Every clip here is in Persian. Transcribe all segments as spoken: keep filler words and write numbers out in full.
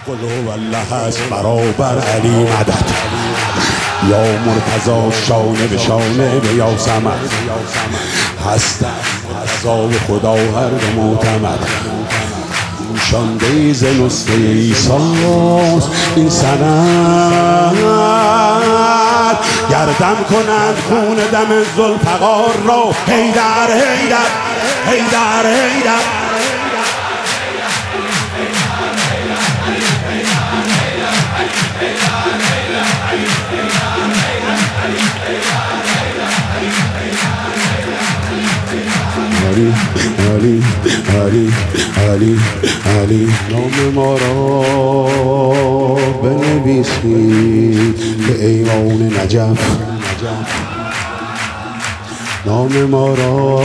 قل هو الله هست برابر علی مدد، یا مرتضی شانه به شانه به یا صمد، هستن مرتضی و خدا هر دو معتمد. شانده ز نسخه عیساست این سند، گردم کنند خون دم ذوالفقار را. حیدر حیدر حیدر حیدر علی علی علی علی علی. نام ما را بنویسید به ایوان نجف، نام ما را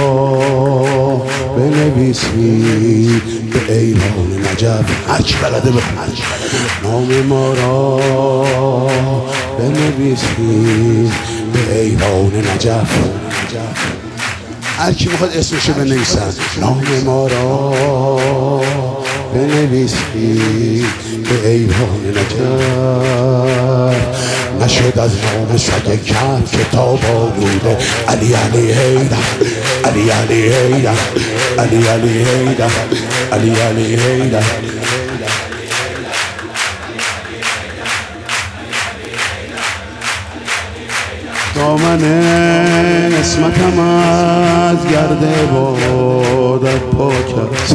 بنویسید به ایوان نجف. هرچی بلده بخون. نام ما را بنویسید به ایوان نجف. هر کی میخواد اسمشو بنویسن. نام ما را بنویسید به ایوان نجف. نشد از نام سگ کف کتاب آلوده. علی علی حیدر علی علی حیدر علی علی حیدر علی علی حیدر. دامن اسمتم از گرد عبادت پاک است.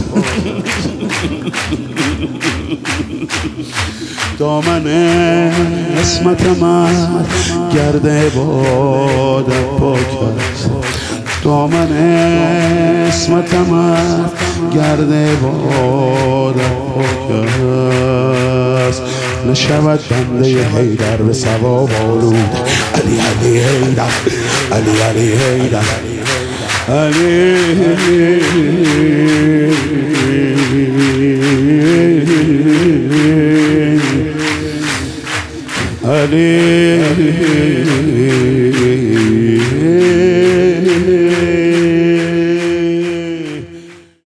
دامن اسمتم از گرد عبادت پاک است. دامن اسمتم از گرد عبادت پاک است. نشود بنده حیدر به ثواب آلود. علی علی حیدر علی علی حیدر علی علی